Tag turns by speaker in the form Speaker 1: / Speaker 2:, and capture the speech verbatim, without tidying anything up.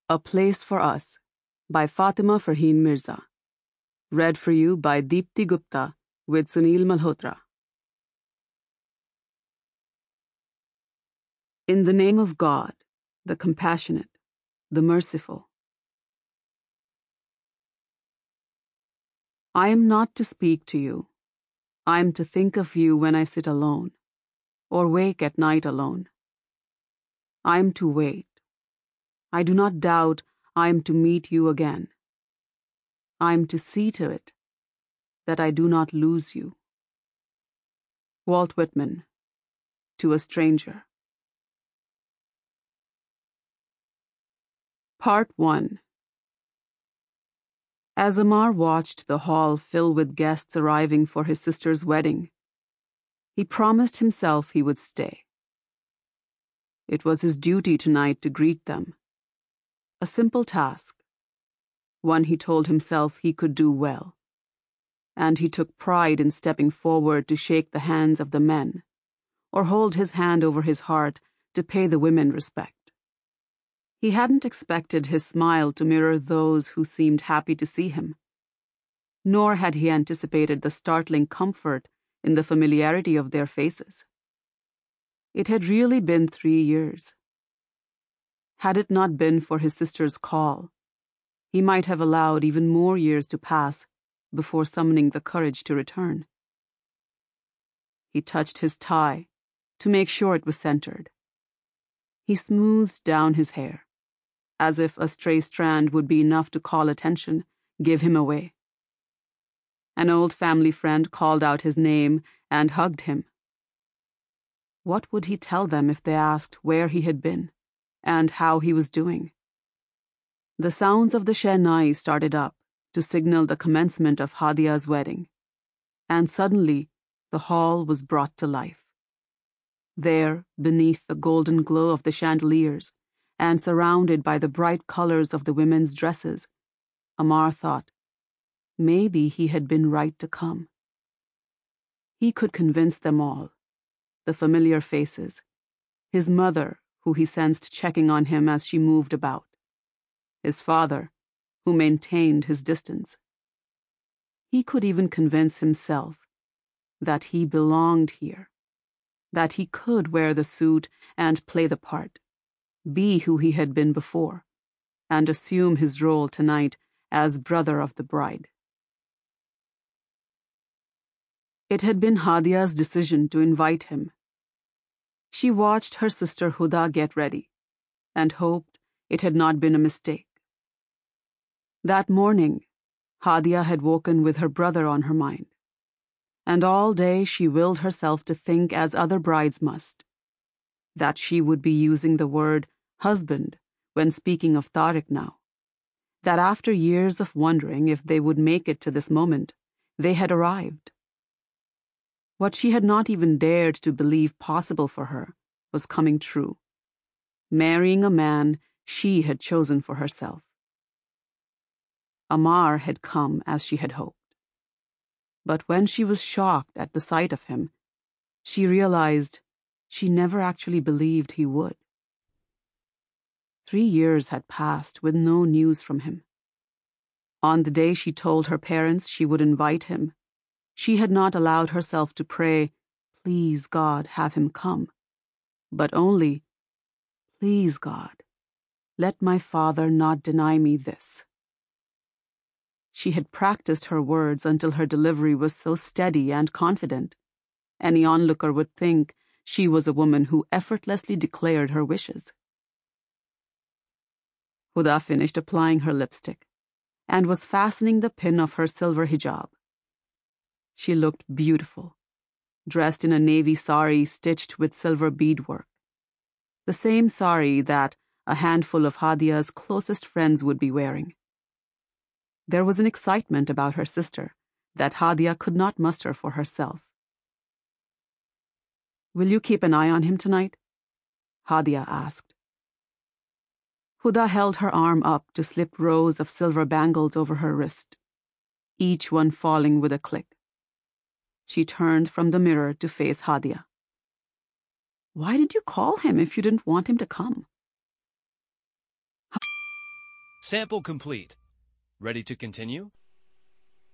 Speaker 1: A Place for Us by Fatima Farheen Mirza. Read for you by Deepti Gupta with Sunil Malhotra. In the name of God, the compassionate, the merciful. I am not to speak to you. I am to think of you when I sit alone, or wake at night alone. I am to wait. I do not doubt I am to meet you again. I am to see to it that I do not lose you. Walt Whitman, To a Stranger. Part one. As Amar watched the hall fill with guests arriving for his sister's wedding, he promised himself he would stay. It was his duty tonight to greet them. A simple task, one he told himself he could do well, and he took pride in stepping forward to shake the hands of the men, or hold his hand over his heart to pay the women respect. He hadn't expected his smile to mirror those who seemed happy to see him, nor had he anticipated the startling comfort in the familiarity of their faces. It had really been three years. Had it not been for his sister's call, he might have allowed even more years to pass before summoning the courage to return. He touched his tie to make sure it was centered. He smoothed down his hair, as if a stray strand would be enough to call attention, give him away. An old family friend called out his name and hugged him. What would he tell them if they asked where he had been and how he was doing? The sounds of the Shehnai started up to signal the commencement of Hadia's wedding, and suddenly the hall was brought to life. There, beneath the golden glow of the chandeliers, and surrounded by the bright colors of the women's dresses, Amar thought, maybe he had been right to come. He could convince them all, the familiar faces, his mother, who he sensed checking on him as she moved about, his father, who maintained his distance. He could even convince himself that he belonged here, that he could wear the suit and play the part, be who he had been before, and assume his role tonight as brother of the bride. It had been Hadia's decision to invite him. She watched her sister Huda get ready, and hoped it had not been a mistake. That morning, Hadia had woken with her brother on her mind, and all day she willed herself to think as other brides must, that she would be using the word husband when speaking of Tariq now, that after years of wondering if they would make it to this moment, they had arrived. What she had not even dared to believe possible for her was coming true, marrying a man she had chosen for herself. Amar had come as she had hoped, but when she was shocked at the sight of him, she realized she never actually believed he would. Three years had passed with no news from him. On the day she told her parents she would invite him, she had not allowed herself to pray, "Please, God, have him come," but only, "Please, God, let my father not deny me this." She had practiced her words until her delivery was so steady and confident, any onlooker would think she was a woman who effortlessly declared her wishes. Huda finished applying her lipstick and was fastening the pin of her silver hijab. She looked beautiful, dressed in a navy sari stitched with silver beadwork, the same sari that a handful of Hadia's closest friends would be wearing. There was an excitement about her sister that Hadia could not muster for herself. "Will you keep an eye on him tonight?" Hadia asked. Huda held her arm up to slip rows of silver bangles over her wrist, each one falling with a click. She turned from the mirror to face Hadia. "Why did you call him if you didn't want him to come?"
Speaker 2: Sample complete. Ready to continue?